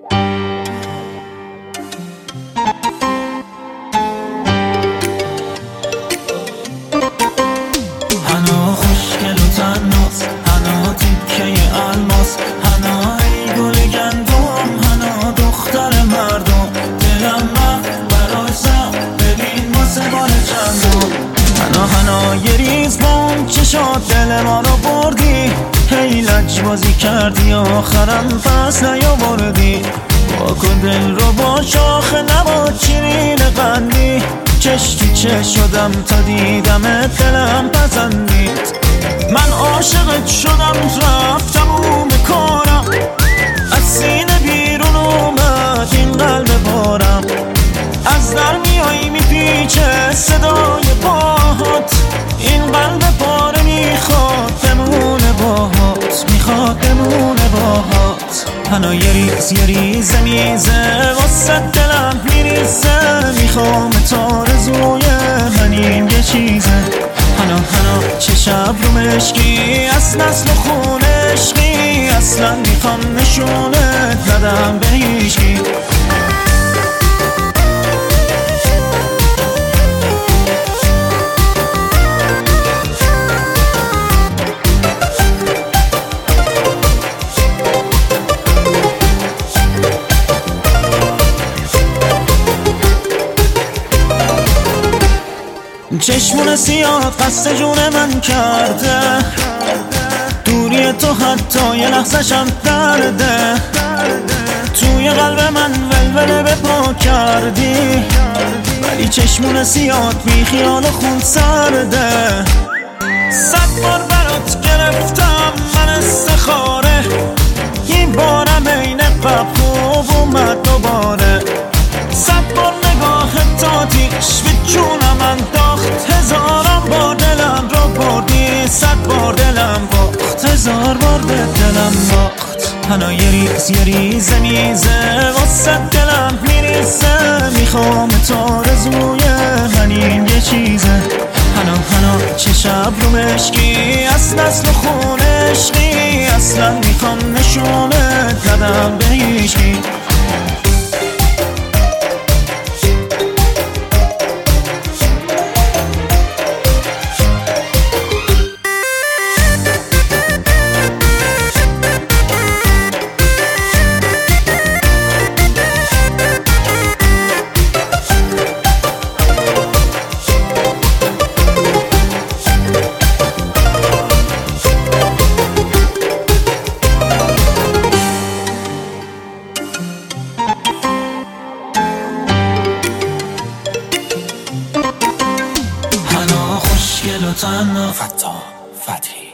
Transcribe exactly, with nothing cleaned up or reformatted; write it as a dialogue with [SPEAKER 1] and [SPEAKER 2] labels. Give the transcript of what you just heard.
[SPEAKER 1] هنا خوشگل و تناس، هنا تیکه الماس، هنا ای گل گندم، هنا دختر مردم. دلم رفت برای سر ببین واسه بار چندم. هنا هنا یه ریز بام چشات دل ما رو بردی، هی لج بازی کردی آخرم پس نیاوردی. واکن دل رو با شاخ نبات شیرین قندی، چش تو چش شدم تا دیدمت دلم پسندید. من عاشقت شدم رفتم اون به کارم، از سینه بیرون اومد این قلب بارم. از در میایی میپیچه صدای پاهات، این قلب پاره میخواد بمونه باهات، میخواد بمونه باهات. هنا یه ریز یه ریزه میزه واسه دلم میریزه، میخوام تارزوی من این یه چیزه. هنا هنا چه شب رو مشکی از نسل و خون عشقی، اصلا میخوام نشونت ندم به هیچکی. چشمون سیاد قصد جون من کرده، دوری تو حتی یه لحظه‌شم درده. توی قلب من ولوله به پا کردی، ولی چشمون سیاد بی خیال خون سرده. صد بار برات گرفتم من استخاره، این بارم این قبل خوب اومد دوباره. صد بار نگاه تا تیش به جونم انداخت، هزارم بار دلم رو بردی، صد بار دلم باخت، هزار بار به دلم باخت. هنا یه ریز یه ریزه میزه واسه دلم میریزه، میخوام تارزوی من این یه چیزه. هنا هنا چه شب رو مشکی از نسل و خون عشقی، اصلا میخوام نشونت ندم به هیچکی. هنا خوشگل و تنها، فتا فتحی.